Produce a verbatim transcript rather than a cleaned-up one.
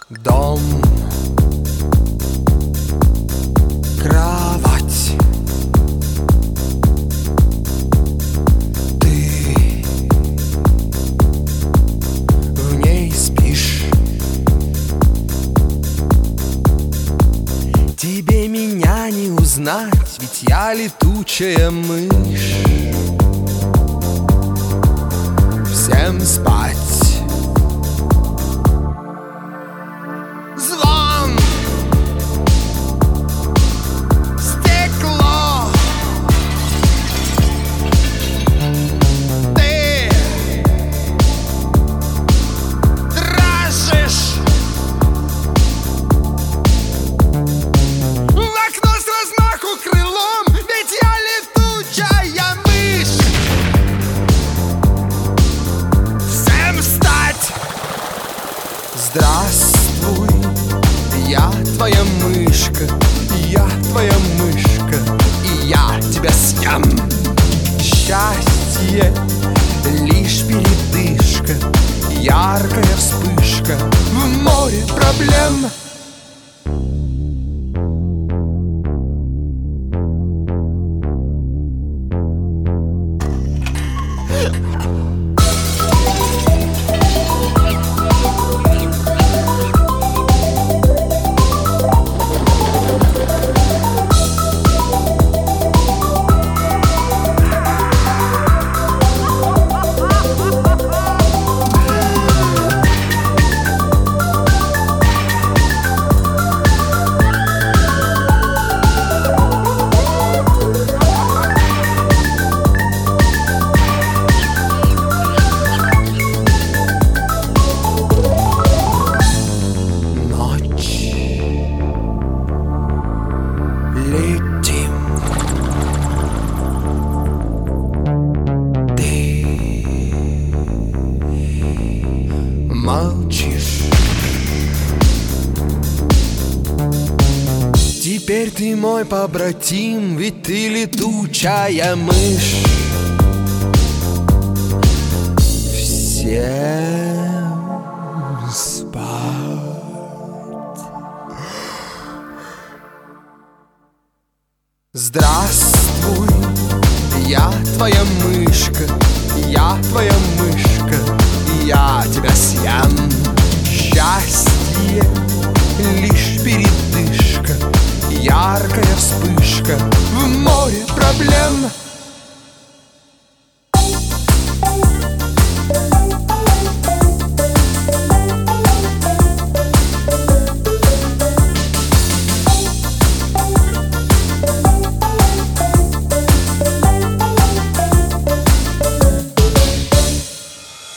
Дом, кровать, ты в ней спишь. Тебе меня не узнать, ведь я летучая мышь. Всем спать. Звон, стекло, ты дрожишь. В окно с размаху крылом, ведь я летучая мышь. Всем встать. Здравствуй, я твоя мышка, я твоя мышка, и я тебя съем. Счастье лишь передышка, яркая вспышка в море проблем. Летим. Ты молчишь. Теперь ты мой побратим, ведь ты летучая мышь. Всем спать. Здравствуй, я твоя мышка, я твоя мышка, и я тебя съем. Счастье лишь передышка, яркая вспышка в море проблем.